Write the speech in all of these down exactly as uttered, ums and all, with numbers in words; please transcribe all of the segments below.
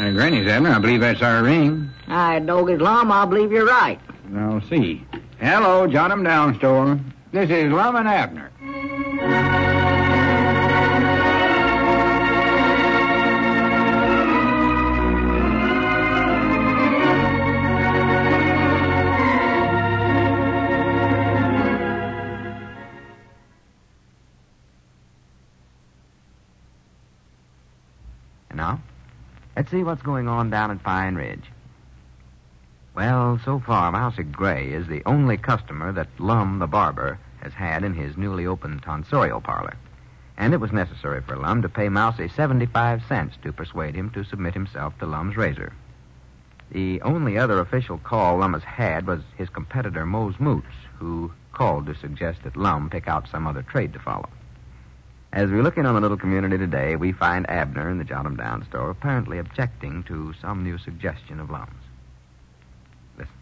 Uh, Granny's, Abner. I believe that's our ring. I dog it, Lum. I believe you're right. I'll see. Hello, Jot 'em Down store. This is Lum and Abner. And now, let's see what's going on down at Pine Ridge. Well, so far, Mousy Gray is the only customer that Lum the barber has had in his newly opened tonsorial parlor. And it was necessary for Lum to pay Mousy seventy-five cents to persuade him to submit himself to Lum's razor. The only other official call Lum has had was his competitor, Mose Moots, who called to suggest that Lum pick out some other trade to follow. As we look in on the little community today, we find Abner in the Jot 'em Down store apparently objecting to some new suggestion of Lum's. Listen.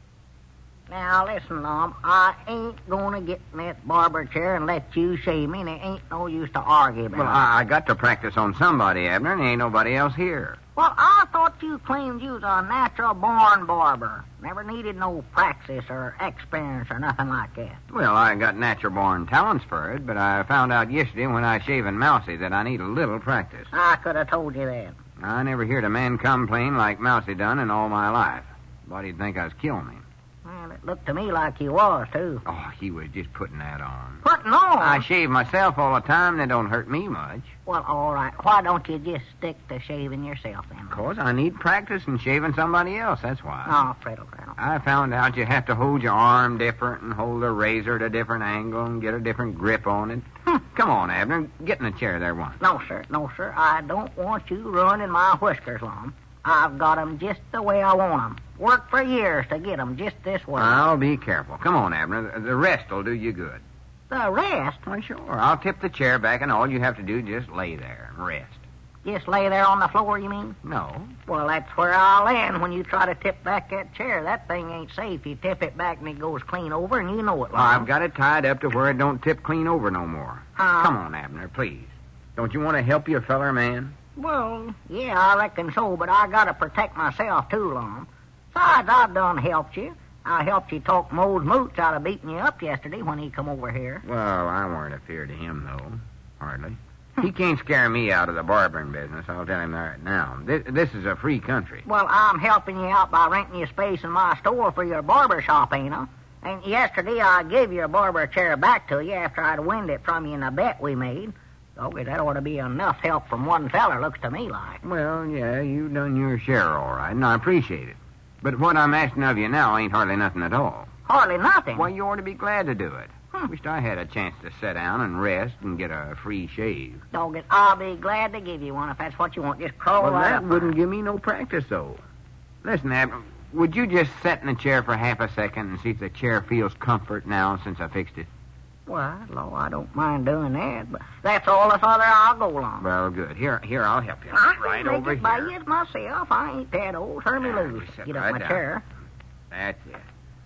Now, listen, Lum. I ain't going to get in that barber chair and let you shave me, and it ain't no use to argue about Well, it. I, I got to practice on somebody, Abner, and ain't nobody else here. Well, I thought you claimed you was a natural-born barber. Never needed no practice or experience or nothing like that. Well, I got natural-born talents for it, but I found out yesterday when I shaving Mousy that I need a little practice. I could have told you that. I never heard a man complain like Mousy done in all my life. Thought he'd think I was killing him. Well, it looked to me like you was, too. Oh, he was just putting that on. Putting on? I shave myself all the time, and it don't hurt me much. Well, all right. Why don't you just stick to shaving yourself, then? Because I need practice in shaving somebody else, that's why. Oh, Freddle, Freddle. I found out you have to hold your arm different and hold the razor at a different angle and get a different grip on it. Hmm. Come on, Abner. Get in the chair there once. No, sir. No, sir. I don't want you ruining my whiskers, Lum. I've got 'em just the way I want 'em. Worked for years to get 'em just this way. I'll be careful. Come on, Abner. The- The rest will do you good. The rest? Why, sure. I'll tip the chair back, and all you have to do is just lay there and rest. Just lay there on the floor, you mean? No. Well, that's where I'll land when you try to tip back that chair. That thing ain't safe. You tip it back and it goes clean over, and you know it, Lum. I've got it tied up to where it don't tip clean over no more. Uh, Come on, Abner, please. Don't you want to help your feller man? Well, yeah, I reckon so, but I gotta protect myself, too, Lum. Besides, I done helped you. I helped you talk Mose Moots out of beating you up yesterday when he come over here. Well, I weren't afeard of him, though. Hardly. He can't scare me out of the barbering business, I'll tell him that right now. This, this is a free country. Well, I'm helping you out by renting you space in my store for your barber shop, ain't I? And yesterday I gave your barber chair back to you after I'd winned it from you in a bet we made. So that ought to be enough help from one feller, looks to me like. Well, yeah, you've done your share all right, and I appreciate it. But what I'm asking of you now ain't hardly nothing at all. Hardly nothing. Why, you ought to be glad to do it. Hmm. Wished I had a chance to sit down and rest and get a free shave. Dog it, I'll be glad to give you one if that's what you want. Just crawl Well, right that up. wouldn't give me no practice, though. Listen, Abner, would you just sit in the chair for half a second and see if the chair feels comfort now since I fixed it? Well, Lord, I don't mind doing that, but that's all the farther I'll go along. Well, good. Here, here, I'll help you. I can right make over it by here. you myself. I ain't that old. Turn me Yeah, loose. we sit Get up right my down. chair. That's it.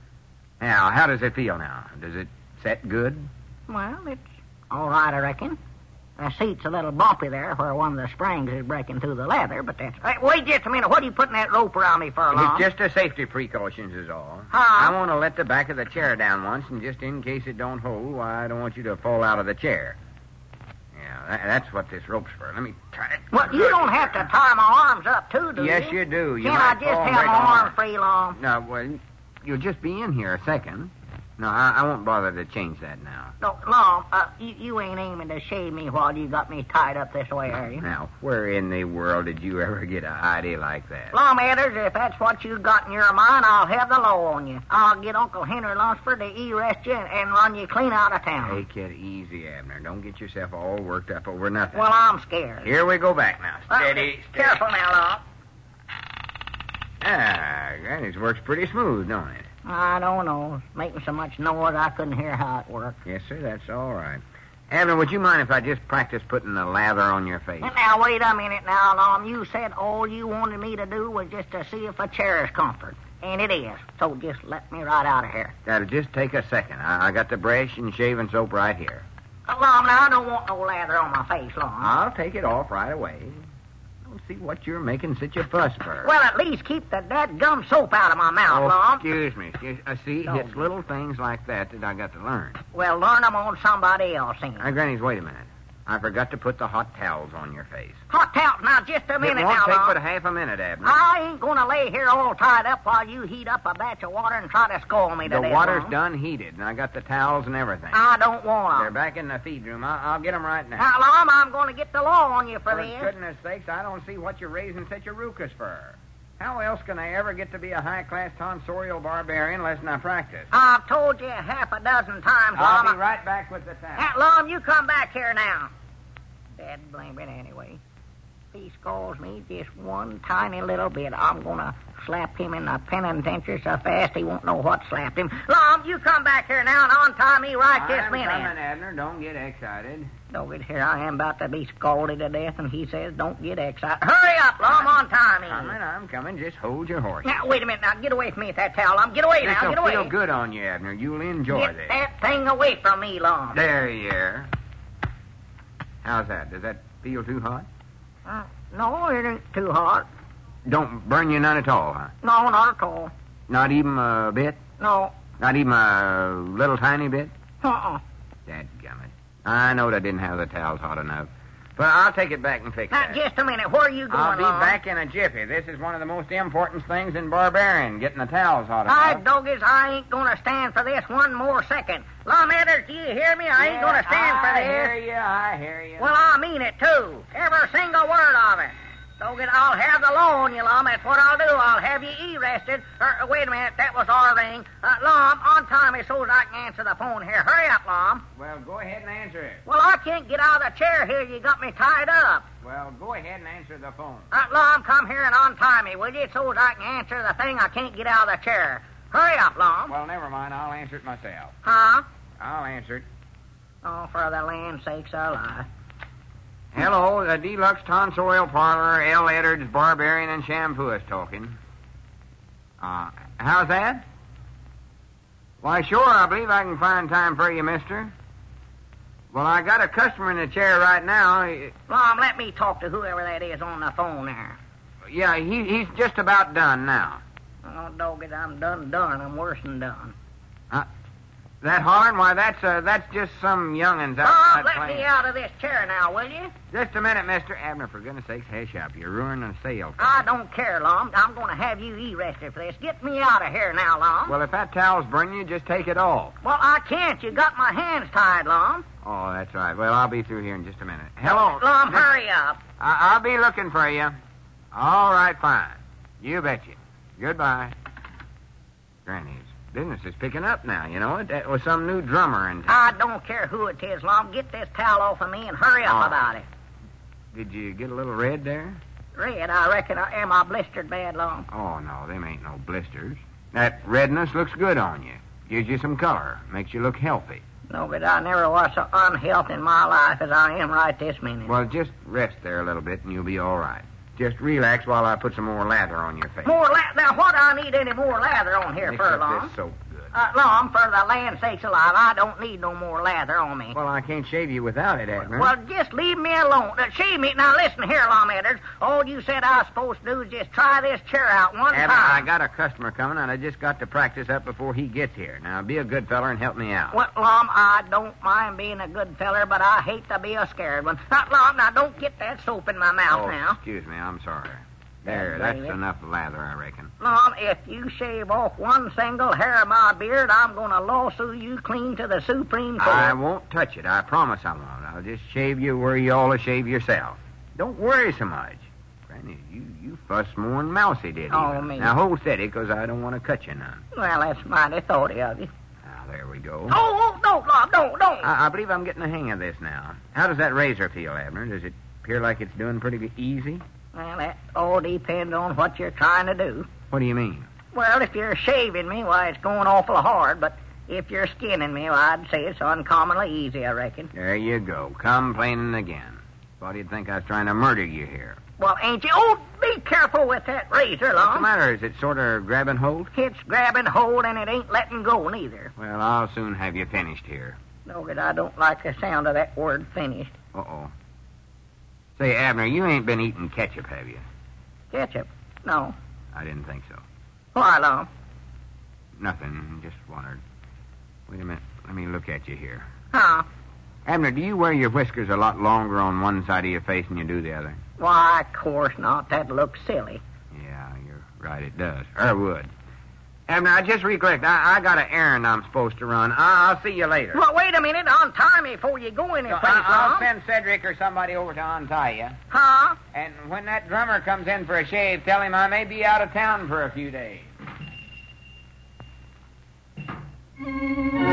Now, how does it feel now? Does it set good? Well, it's all right, I reckon. The seat's a little bumpy there where one of the springs is breaking through the leather, but that's... Hey, wait just a minute. What are you putting that rope around me for, Lum? It's just a safety precautions is all. Huh? I want to let the back of the chair down once, and just in case it don't hold, why, I don't want you to fall out of the chair. Yeah, that, that's what this rope's for. Let me tie it. Well, you don't have to tie my arms up, too, do Yes, you? you do. You Can't I might just fall and have break my an arms arm. free, Lum? No, well, you'll just be in here a second. No, I, I won't bother to change that now. No, Lum, uh, you, you ain't aiming to shave me while you got me tied up this way, are you? Now, where in the world did you ever get an idea like that? Lum Edders, if that's what you got in your mind, I'll have the law on you. I'll get Uncle Henry Lunsford to arrest you and, and run you clean out of town. Take it easy, Abner. Don't get yourself all worked up over nothing. Well, I'm scared. Here we go back now. Steady, Uh, steady. Careful now, Lum. Ah, Granny's works pretty smooth, don't it? I don't know. It's making so much noise I couldn't hear how it worked. Yes, sir, that's all right. Abner, would you mind if I just practice putting the lather on your face? And now, wait a minute now, Lum. You said all you wanted me to do was just to see if a chair is comfort. And it is. So just let me right out of here. That'll just take a second. I, I got the brush and shaving soap right here. Uh, Lum, now, I don't want no lather on my face, Lum. I'll take it off right away. don't see what you're making such a fuss for. Well, at least keep the dadgum soap out of my mouth, oh, Lum. excuse me. Excuse, uh, see, No. it's little things like that that I got to learn. Well, learn 'em on somebody else, then. Now, Grannies, wait a minute. I forgot to put the hot towels on your face. Hot towels. Now, just a minute it won't now, take Lum. but a half a minute, Abner. I ain't gonna lay here all tied up while you heat up a batch of water and try to scald me to the death, water's Lum. done heated, and I got the towels and everything. I don't want 'em. They're back in the feed room. I'll, I'll get them right now. Now, Lum, I'm gonna get the law on you for For this. goodness sakes, I don't see what you're raising such a ruckus for. How else can I ever get to be a high-class tonsorial barbarian unless I practice? I've told you half a dozen times, I'll Lum. be right back with the towels. Now, Lum, you come back here now. Dad blame it anyway. If he scalds me just one tiny little bit, I'm gonna slap him in the penitentiary so fast he won't know what slapped him. Lum, you come back here now and untie me right this I'm minute. coming, Abner. Don't get excited. Don't get here. I am about to be scalded to death, and he says, don't get excited. Hurry up, Lum, untie me. Coming, I'm coming. Just hold your horse. Now, wait a minute. Now, get away from me with that towel, Lum. Get away now. This'll Get away. feel good on you, Abner. You'll enjoy Get this. that thing away from me, Lum. There you are. How's that? Does that feel too hot? Uh, no, it ain't too hot. Don't burn you none at all, huh? No, not at all. Not even a bit? No. Not even a little tiny bit? Uh-uh. Dadgummit. I knowed I didn't have the towels hot enough. But I'll take it back and fix Now, that. just a minute. Where are you going, I'll be Lum? back in a jiffy. This is one of the most important things in barbarian, getting the towels hot By enough. doggies, I ain't gonna stand for this one more second. Lum Edders, do you hear me? I ain't gonna stand for I this. hear you, I hear you. Well, I mean it, too. Every single word of it. Doggett, I'll have the law on you, Lum. That's what I'll do. I'll have you arrested. Er, wait a minute. That was our ring. Uh, Lum, untie me so I can answer the phone here. Hurry up, Lum. Well, go ahead and answer it. Well, I can't get out of the chair here. You got me tied up. Well, go ahead and answer the phone. Uh, Lum, come here and untie me, will you, so I can answer the thing I can't get out of the chair. Hurry up, Lum. Well, never mind. I'll answer it myself. Huh? I'll answer it. Oh, for the land's sakes alive. Hello, the Deluxe Tonsorial Parlor, L. Edwards, Barbarian, and Shampooist talking. Uh, how's that? Why, sure, I believe I can find time for you, mister. Well, I got a customer in the chair right now. Lum, let me talk to whoever that is on the phone there. Yeah, he, he's just about done now. Oh, dogged, I'm done done. I'm worse than done. That hollering? Why, that's uh, that's just some young'uns Lum, outside let playing. me out of this chair now, will you? Just a minute, mister. Abner, for goodness sakes, hush up. You're ruining the sale. for I me. don't care, Lum. I'm going to have you arrested for this. Get me out of here now, Lum. Well, if that towel's burning you, just take it off. Well, I can't. You got my hands tied, Lum. Oh, that's right. Well, I'll be through here in just a minute. Hello. Lum, Miss- hurry up. I- I'll be looking for you. All right, fine. You betcha. Goodbye. Granny's business is picking up now, you know it. That was some new drummer in I town. don't care who it is, Lum. Get this towel off of me and hurry up Oh. about it. Did you get a little red there? Red, I reckon I am I blistered bad, Lum. Oh, no, them ain't no blisters. That redness looks good on you. Gives you some color. Makes you look healthy. No, but I never was so unhealthy in my life as I am right this minute. Well, just rest there a little bit and you'll be all right. Just relax while I put some more lather on your face. More lather? Now, what do I need any more lather on here Mix for, up Lum? this soap good. Uh, Lum, for the land's sakes alive, I don't need no more lather on me. Well, I can't shave you without it, Abner. Well, just leave me alone. Uh, shave me. Now, listen here, Lum Edders. All you said I was supposed to do is just try this chair out one Abner, I time. got a customer coming, and I just got to practice up before he gets here. Now, be a good feller and help me out. Well, Lum, I don't mind being a good feller, but I hate to be a scared one. Now, Lum, now, don't get that soap in my mouth oh, now. excuse me, I'm sorry. There, Yeah, that's baby. enough lather, I reckon. Lum, if you shave off one single hair of my beard, I'm going to lawsuit you clean to the Supreme Court. I won't touch it. I promise I won't. I'll just shave you where you ought to shave yourself. Don't worry so much. Granny, you, you fussed more than Mousy did. Oh, even. me. Now, hold steady, because I don't want to cut you none. Well, that's mighty thoughty of you. Now, there we go. Oh, oh, don't, Lum, don't, don't. I, I believe I'm getting the hang of this now. How does that razor feel, Abner? Does it appear like it's doing pretty easy? Well, that all depends on what you're trying to do. What do you mean? Well, if you're shaving me, why, it's going awful hard, but if you're skinning me, well, I'd say it's uncommonly easy, I reckon. There you go. Complaining again. Thought you'd think I was trying to murder you here. Well, ain't you? Oh, be careful with that razor, What's the Lum. matter? Is it sort of grabbing hold? It's grabbing hold, and it ain't letting go, neither. Well, I'll soon have you finished here. No, but I don't like the sound of that word finished. Uh-oh. Say, Abner, you ain't been eating ketchup, have you? Ketchup? No. I didn't think so. Why, Lum? Nothing. Just wondered. Wait a minute. Let me look at you here. Huh? Abner, do you wear your whiskers a lot longer on one side of your face than you do the other? Why, of course not. That looks silly. Yeah, you're right. It does. Or would. Abner, I just recollect. I, I got an errand I'm supposed to run. I, I'll see you later. Well, wait a minute. Untie me before you go any So place, I, I'll Lum. send Cedric or somebody over to untie you. Huh? And when that drummer comes in for a shave, tell him I may be out of town for a few days.